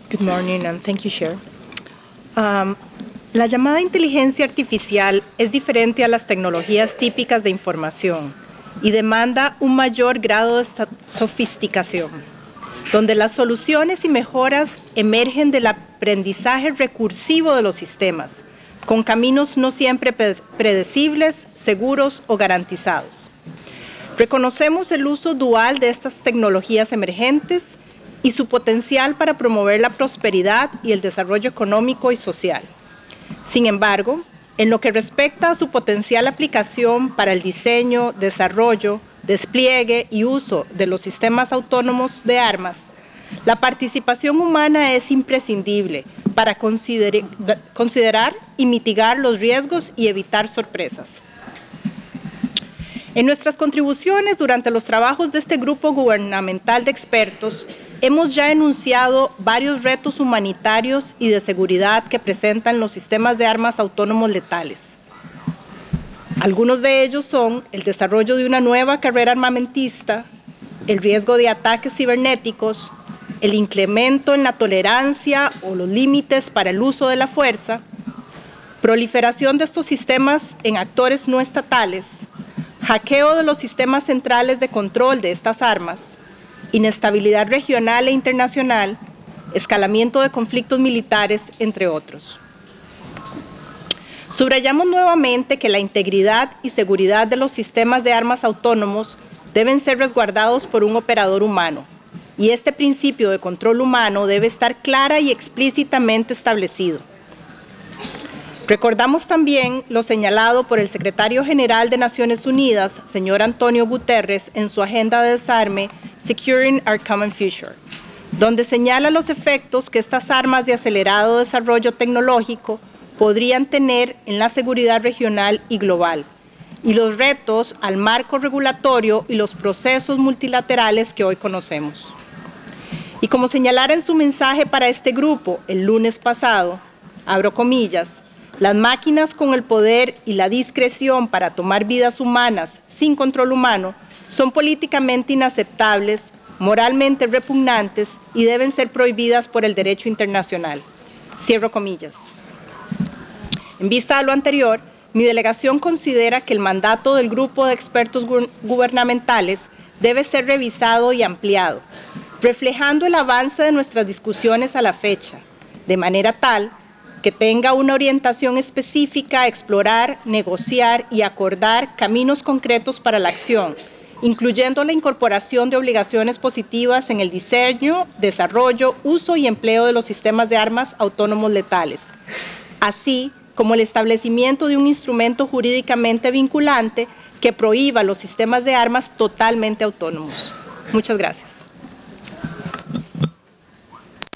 Good morning and thank you, Chair. La llamada inteligencia artificial es diferente a las tecnologías típicas de información y demanda un mayor grado de sofisticación, donde las soluciones y mejoras emergen del aprendizaje recursivo de los sistemas, con caminos no siempre predecibles, seguros o garantizados. Reconocemos el uso dual de estas tecnologías emergentes y su potencial para promover la prosperidad y el desarrollo económico y social. Sin embargo, en lo que respecta a su potencial aplicación para el diseño, desarrollo, despliegue y uso de los sistemas autónomos de armas, la participación humana es imprescindible para considerar y mitigar los riesgos y evitar sorpresas. En nuestras contribuciones durante los trabajos de este grupo gubernamental de expertos, hemos ya enunciado varios retos humanitarios y de seguridad que presentan los sistemas de armas autónomos letales. Algunos de ellos son el desarrollo de una nueva carrera armamentista, el riesgo de ataques cibernéticos, el incremento en la tolerancia o los límites para el uso de la fuerza, proliferación de estos sistemas en actores no estatales, hackeo de los sistemas centrales de control de estas armas, inestabilidad regional e internacional, escalamiento de conflictos militares, entre otros. Subrayamos nuevamente que la integridad y seguridad de los sistemas de armas autónomos deben ser resguardados por un operador humano, y este principio de control humano debe estar clara y explícitamente establecido. Recordamos también lo señalado por el secretario general de Naciones Unidas, señor Antonio Guterres, en su agenda de desarme Securing Our Common Future, donde señala los efectos que estas armas de acelerado desarrollo tecnológico podrían tener en la seguridad regional y global, y los retos al marco regulatorio y los procesos multilaterales que hoy conocemos. Y como señalara en su mensaje para este grupo el lunes pasado, abro comillas, las máquinas con el poder y la discreción para tomar vidas humanas sin control humano son políticamente inaceptables, moralmente repugnantes y deben ser prohibidas por el derecho internacional. Cierro comillas. En vista de lo anterior, mi delegación considera que el mandato del grupo de expertos gubernamentales debe ser revisado y ampliado, reflejando el avance de nuestras discusiones a la fecha, de manera tal que tenga una orientación específica a explorar, negociar y acordar caminos concretos para la acción, incluyendo la incorporación de obligaciones positivas en el diseño, desarrollo, uso y empleo de los sistemas de armas autónomos letales, así como el establecimiento de un instrumento jurídicamente vinculante que prohíba los sistemas de armas totalmente autónomos. Muchas gracias.